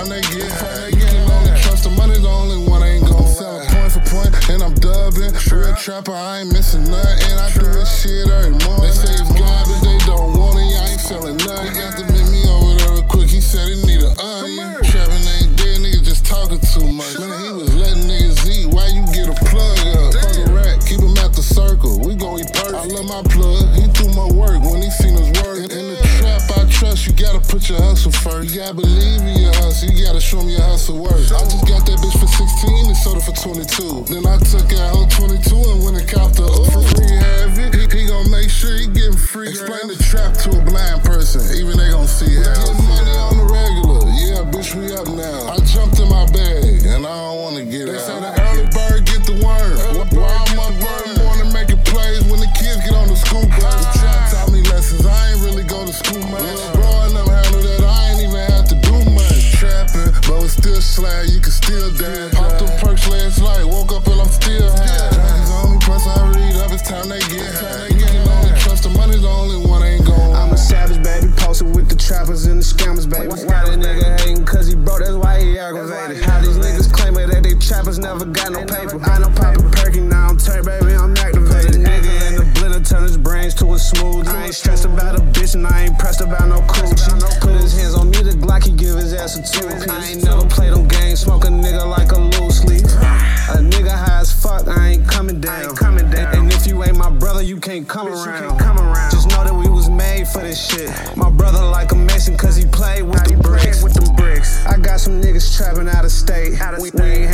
time they get high. You can only trust the money, the only one ain't gon' sell it point for point, and I'm dubbing. Real trapper, I ain't missing nothing, and I do this shit every morning. They say it's garbage, they don't want it, I ain't selling nothing. He got to meet me over there real quick, he said he need an onion. Trapping ain't dead, niggas just talking too much. Man, he was letting niggas eat, why you get a plug up? Fuck a rat, keep him at the circle, we gon' eat perfect. I love my plug, he do my work when he seen us work. In the trap I trust, you gotta put your hustle first. You gotta believe in your hustle, you gotta show me your hustle work. I just got that bitch for 16 and sold it for 22. Then I took that whole 22 and went and copped the free have it. He gon' make sure he getting free. Explain the trap to a blind person, even they gon' see it. Get money on the regular, yeah, bitch, we up now. I jumped in my bag and I don't wanna get out. They say the early bird get the worm. Why I'm up early morning making plays when the kids get on the school bus? The trap taught me lessons, I ain't really go to school much. Growing up handle that, I ain't even have to do much. Trapping, but it's still slag, you can still dance. Popped them perks last night, woke up and I'm still high. Junkies on me, plus I read up, it's time they get high. You can only trust the money, the only one ain't gon' I'm a savage, baby, posted with the trappers and the scammers, baby. Why that nigga hating? Cause he broke, that's why he aggravated. How these niggas claiming that they trappers never got no paper. I know poppin' perky, now I'm turned, baby, I'm activated. Nigga in the blender, turn his brains to a smooth. I ain't stressed about a bitch and I ain't pressed about no coochie. Put his hands on me, the Glock, he give his ass a two-piece. I ain't never played them games, smoke a nigga like a loose leaf. A nigga high as fuck, I ain't coming down. And if you ain't my brother, you can't come around. Just know that we was made for this shit. My brother like a Mason cause he played with the bricks. I got some niggas trapping out of state. We ain't